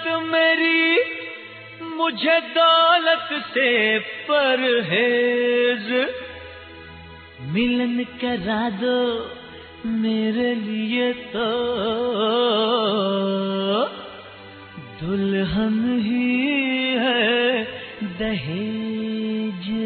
मेरी मुझे दौलत से परहेज, मिलन करा दो मेरे लिए तो दुल्हन ही है दहेज।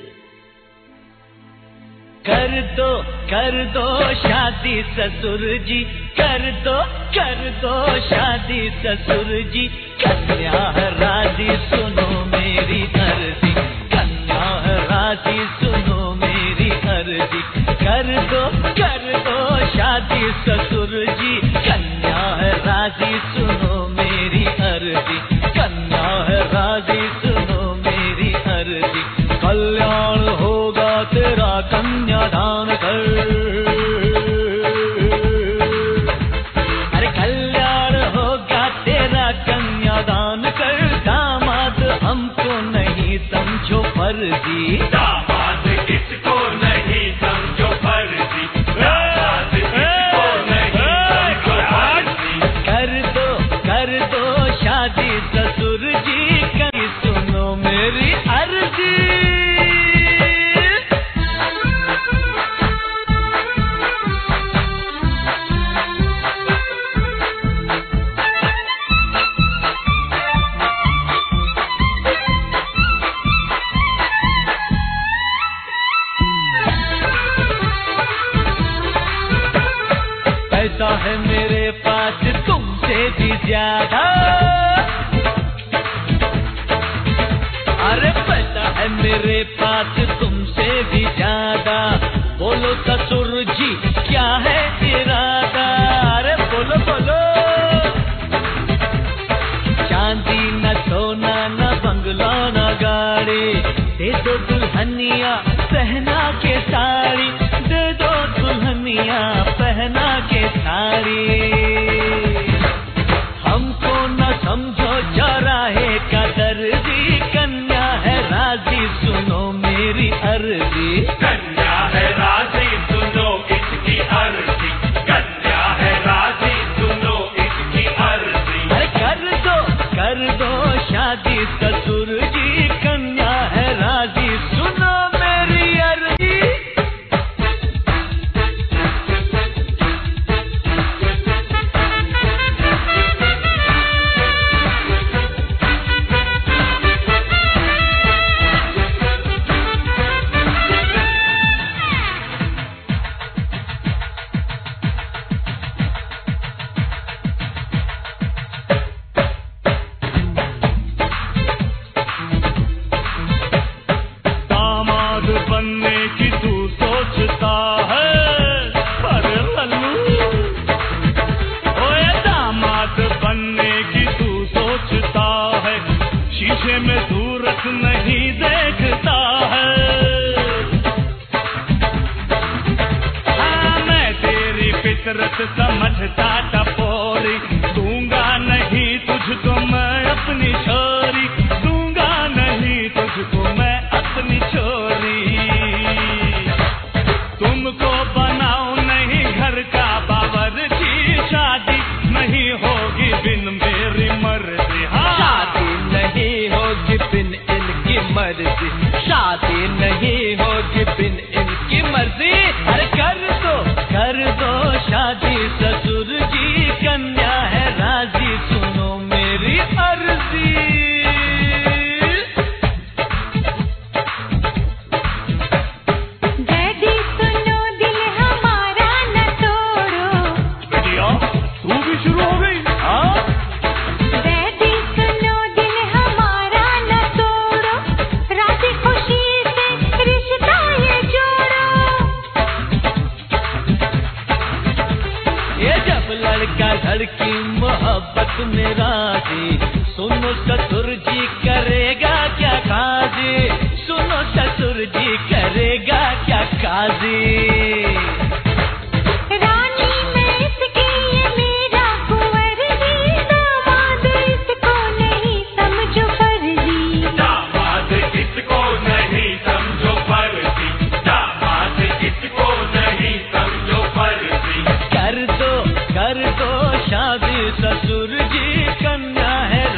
कर दो शादी ससुर जी, कर दो शादी ससुर जी, कन्या राजी सुनो मेरी अर्जी, कन्या राजी सुनो मेरी अर्जी। कर दो शादी ससुर जी, कन्या राजी सुनो मेरी अर्जी, कन्या राजी सुनो मेरी अर्जी। कल्याण होगा तेरा कन्यादान कर, अरे कल्याण होगा तेरा कन्यादान कर। दामाद हमको नहीं समझो फर्जी, दामाद किसको नहीं समझो फर्जी, दामाद किसको नहीं समझो फर्जी। कर दो शादी ससुर जी, कहीं सुनो मेरी अर्जी। पैसा है मेरे पास तुमसे भी ज्यादा, अरे पैसा है मेरे पास तुमसे भी ज्यादा। बोलो ससुर जी क्या है इरादा, अरे बोलो बोलो। चांदी न सोना न बंगला न गाड़ी, दे दो दुल्हनिया पहना के साड़ी, दे दो दुल्हनिया पहना के साड़ी। हमको न समझो चौराहे का दर्जी, कन्या है राजी सुनो मेरी अर्जी, कन्या है राजी सुनो इसकी अर्जी, कन्या है राजी सुनो इसकी अर्जी। अरे कर दो शादी ससुर जी, कन्या है राजी सुनो मेरी अर्जी। बनने की तू सोचता है, अरे लल्लू ओए दामाद बनने की तू सोचता है, शीशे में सूरत नहीं देखता है। हाँ मैं तेरी फितरत समझता टपोरी, दूंगा नहीं तुझको मैं अपनी छोरी, दूंगा नहीं तुझको मैं अपनी छोरी। तुमको बनाओ नहीं घर का बावर्ची, शादी नहीं होगी बिन मेरी मर्जी। हाँ शादी नहीं होगी बिन इनकी मर्जी, शादी नहीं होगी बिन इनकी मर्जी। अरे कर दो शादी ससुर जी, कन्या है राजी सुनो मेरी अर्जी। डैडी सुनो दिल हमारा न तोड़ो, बेटिया तू भी शुरू हो गई। हाँ डैडी सुनो दिल हमारा न तोड़ो, राजी खुशी से रिश्ता ये जोड़ो। ये जब लड़का लड़की मोहब्बत में राजी, सुनो ससुर जी करेगा क्या काजी, सुनो ससुर जी करेगा क्या काजी। रानी मैं इसकी ये मेरा कुंवर जी, दामाद इसको नहीं समझो फर्जी, दामाद किसको नहीं समझो फर्जी, दामाद किसको नहीं समझो फर्जी। कर दो शादी ससुर जी, कन्या है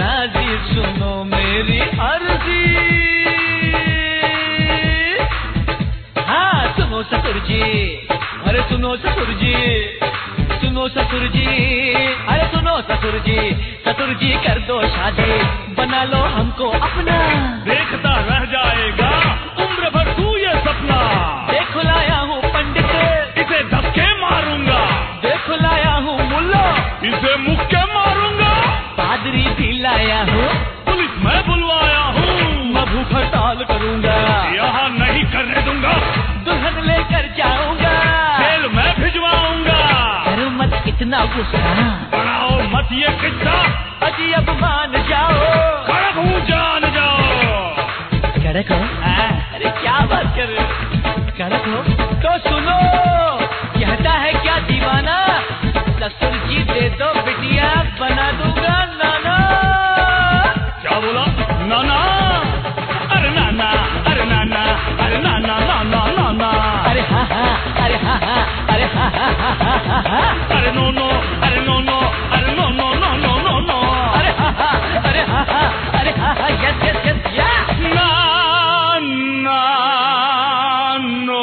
सुनो ससुर जी, सुनो ससुर जी, अरे सुनो ससुर जी कर दो शादी, बना लो हमको अपना। देखता रह जाएगा उम्र भर तू ये सपना। देखो लाया हूँ पंडित, इसे धक्के मारूंगा। देखो लाया हूँ मुल्ला, इसे मुक्के मारूंगा। पादरी भी लाया हूँ, पुलिस मैं बुलवाया हूँ। मैं भूख हड़ताल करूंगा, यहाँ नहीं करने दूंगा। दुल्हन लेकर जाऊंगा, जेल मैं भिजवाऊंगा। करो मत इतना गुस्सा, बढ़ाओ मत ये किस्सा। अजी अब मान जाओ, कड़क हूँ जान जाओ। कड़क हो? अरे क्या बात कर रहे हो? कड़क हो तो सुनो, कहता है क्या दीवाना, ससुर जी दे दो बिटिया, बना दूंगा नाना। क्या बोला? नाना? अरे नाना, अरे नाना, अरे नाना, नाना, नाना। अरे हाँ हाँ, अरे हाँ हाँ, अरे हाँ हाँ हाँ हाँ हाँ, अरे नो नो, अरे नो नो, अरे no no no no no no. अरे हाँ हाँ, अरे हाँ हाँ, अरे हाँ हाँ, यस यस यस यस। ना ना नो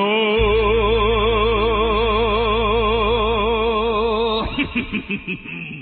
नो नो।